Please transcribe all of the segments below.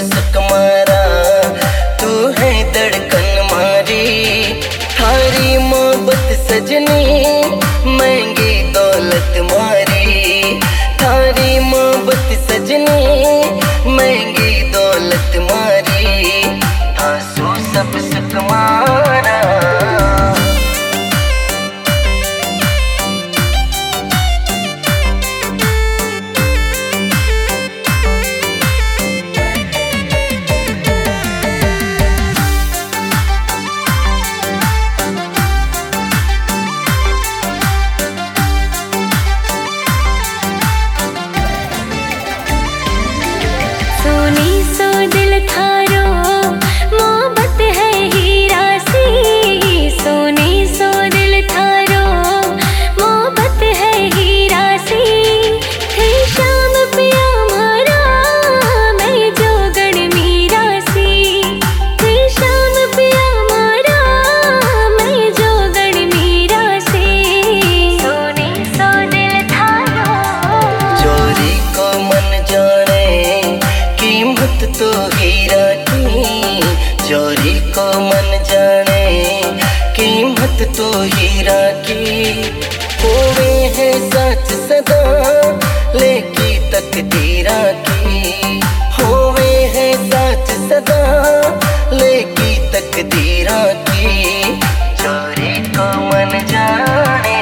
सक मारा, तू है धड़कन मारी। थारी मोहब्बत सजनी महंगी दौलत मारी, थारी मोहब्बत सजनी महंगी दौलत मारी। आंसू सब सक मारा। तो हीरा की चोरी को मन जाने, कीमत तो हीरा की। होवे है सच सदा लेकी तकदीरा की, होवे है सच सदा लेकी तकदीरा की। चोरी को मन जाने।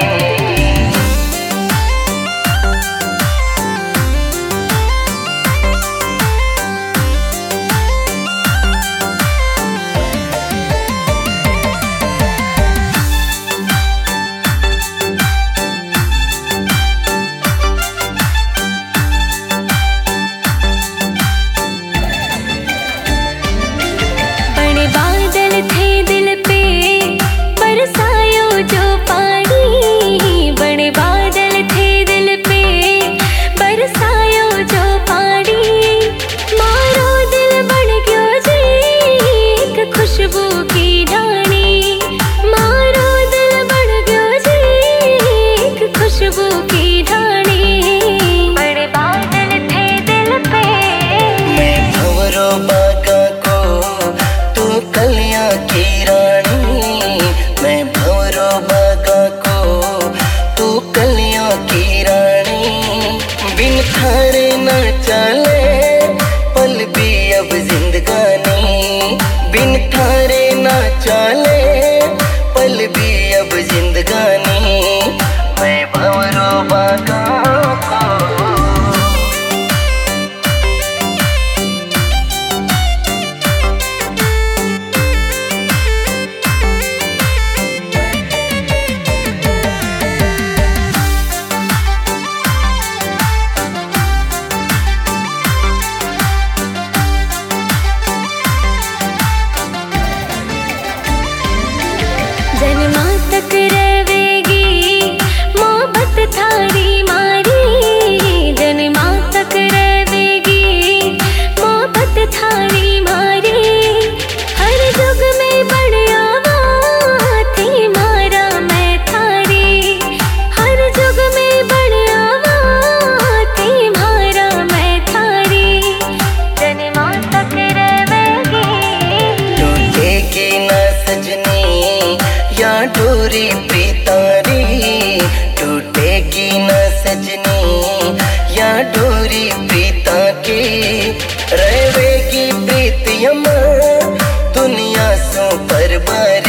थारे ना चले पल भी अब जिंदगानी, बिन थारे ना चले पल भी अब जिंदगानी। मैं भंवरो बागा को जन्मा तक रहेगी मोहब्बत थारी मारी, जन्मा तक रहेगी मोहब्बत थारी मारी। हर जुग में बढ़िया थी मारा मैं थारी, हर जुग में बढ़िया थी मारा मैं थारी। जन्मा तक रहेगी। टूटेगी ना सजनी या डोरी प्रीतारी, टूटेगी न सजनी या डोरी प्रीता की। रहेगी प्रीत यम दुनिया सो पर बारी।